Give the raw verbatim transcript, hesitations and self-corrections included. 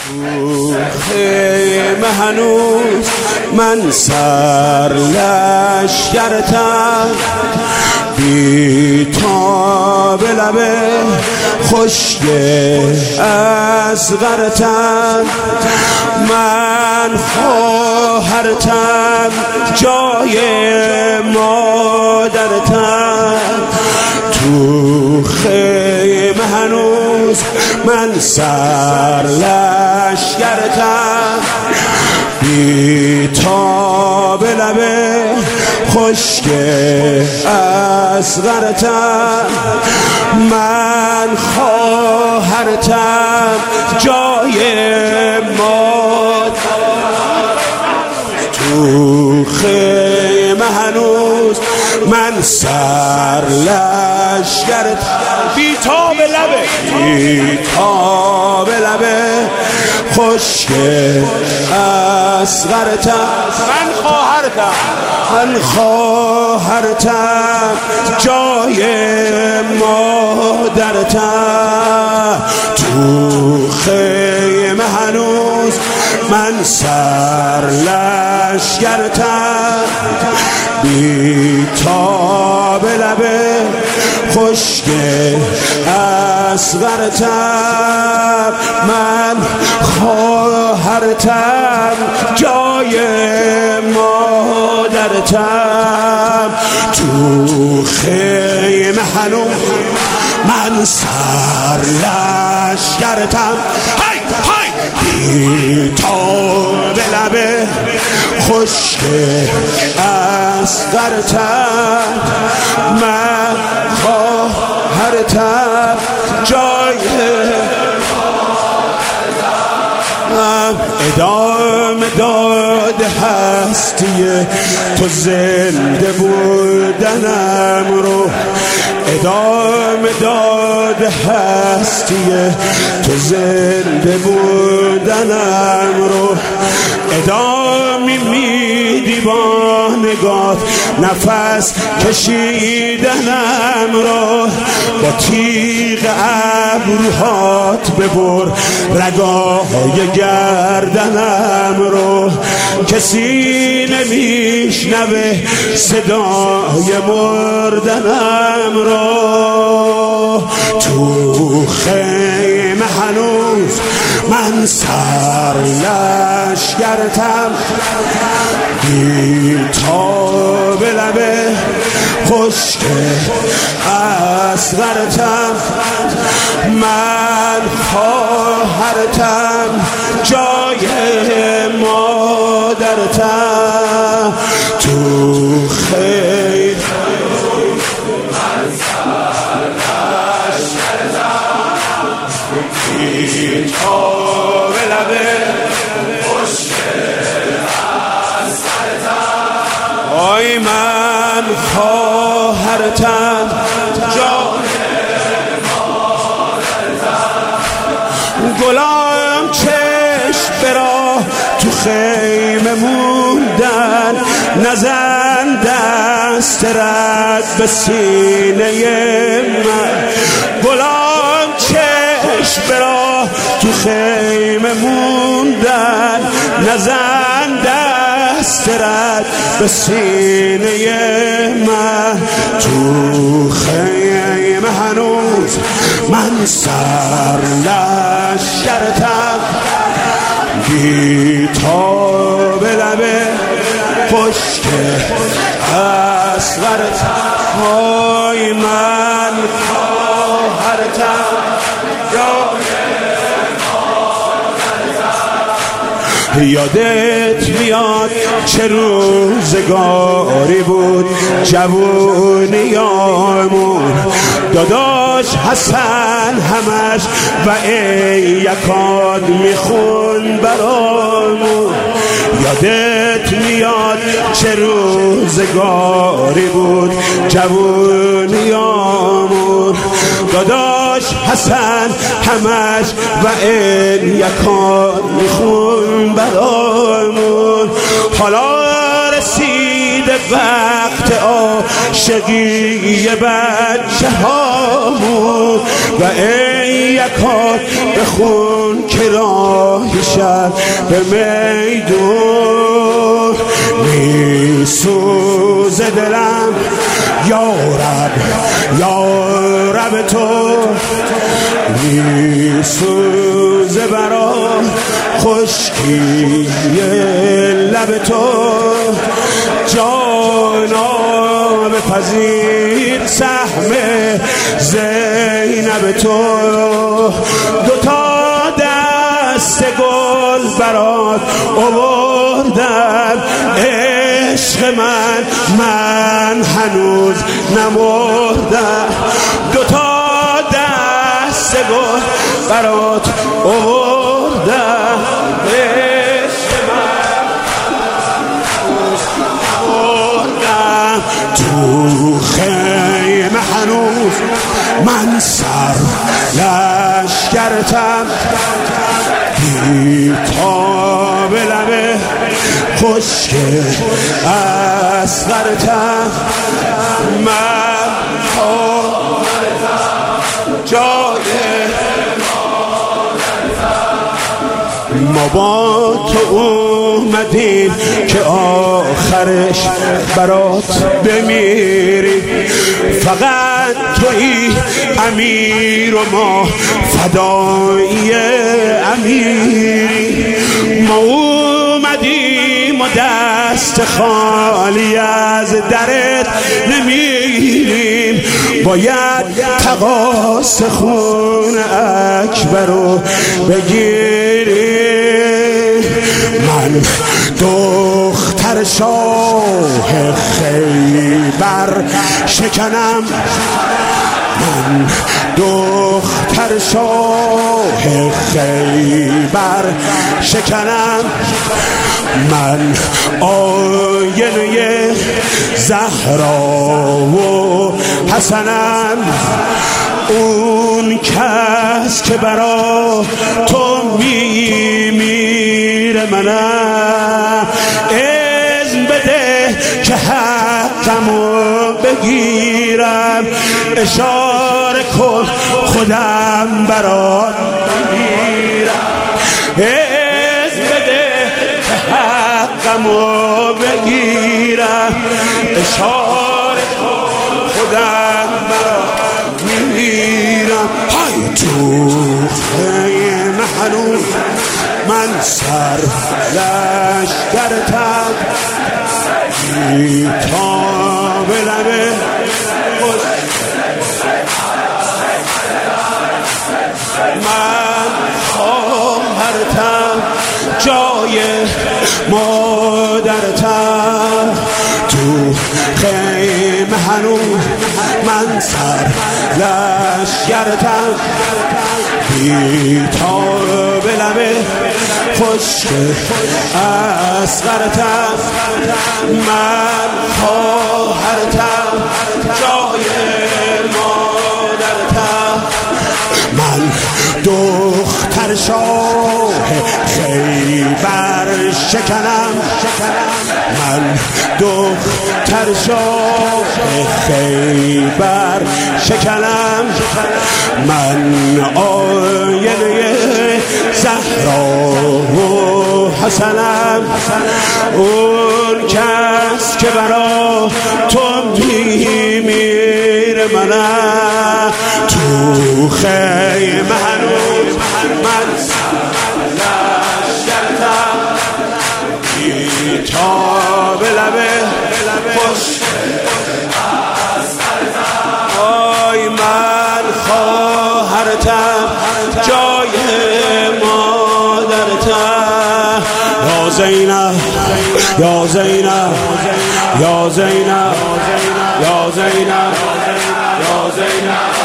خیمه هنوز من سر لشکرتم، بی تاب لبه خشک اصغرتم، من خواهرتم جای مادرتم، تو خیمه هنوز من سر لشکرتم، بی تاب لبه خشک اصغرتم، من خواهرتم جای مادرتم، تو خیمه هنوز من سر لشکرتم، بی تاب لبه بی تاب لبه خشک اصغرتم، من خواهرتم من خواهرتم جای مادرتم، تو خیمه هنوز من سر لشکرتم، بی تاب لبه خشک اصغرتم، من خواهرتم جای مادرتم، تو خیمه هنوز من سر لشکرتم، های های بی تاب لبه خشک اصغرتم، من خواهرتم جای ادامه داد هستی تو زنده بودنم رو، ادامه داد هستی تو زنده بودنم رو، ادامه میدی با نگاه نفس کشیدنم رو، با تیغ ابروهات ببر رگاهای گردنم رو، کسی نمیشنوه صدای مردنم رو، تو خیمه هنوز من سر لشکرتم، بی تاب لبه خشک اصغرتم، من خواهرتم جای مادرتم، تو خیمه من سر لشکرتم، بی تاب لبه خشک اصغرتم، آی من خواهرتم جای مادرتم، گلام چشم برا تو خیمه موندن، نزن دست رد به سینه من، گلام چشم برا تو خیمه موندن، نزن دست رد به سینه من، تو خیمه هنوز من سر لشکرتم، بی تاب لبه خشک اصغرتم، آی من خواهرتم جای مادرتم، یادت میاد چه روزگاری بود جوونیامون، داداش حسن همش و ای یکاد میخون برامون، یادت میاد چه روزگاری بود جوونیامون، داداش حسن همش و ای یکاد میخون برامون، حالا رسید رسیده وقت عاشقی بچه هامون و ای یکان بخون که راهی شد به میدون میسوزه دلم یارب یارب تو میسوزه برا خشکی لب تو جانا بپذیر سهم زینب تو دوتا دست گل برات آوردم عشق من من هنوز نمردم دوتا دست گل برات آوردم عشق من هنوز نمردم تو خیمه هنوز من سر لشکرتم بیتاب لبه خشک اصغرتم من جای ما با تو اومدیم که آخرش برات بمیریم فقط تویی امیر و ما فدایی امیری ما اومدیم و دست خالی از درت نمیریم باید تقاص خون اکبر رو بگیریم من دختر شاه خیبر شکنم من دختر شاه خیبر شکنم من آینه زهرا و حسنم اون کس که برا تو میمیره منم اذن بده که حقمو بگیرم اشاره کن خودم برات میمیرم اذن بده که حقمو بگیرم اشاره کن خودم برات میمیرم های تو خیمه هنوز من سر لشکرتم بیتاب لبه من خواهرتم جای مادرتم تو خیمه هنوز من سر لشکرتم بیتاب لبه خشک اصغرتم من خواهرتم جای مادرتم من دختر شاه خیبر شکنم من دختر شاه خیبر شکنم من آینه زهرا و حسنم اون کس که برا تو میمیره منم تو خیمه هنوز من لشکرتم بیتاب لبه خوش آی من خواهرتم جای مادرتم یا زینب یا زینب یا زینب یا زینب یا زینب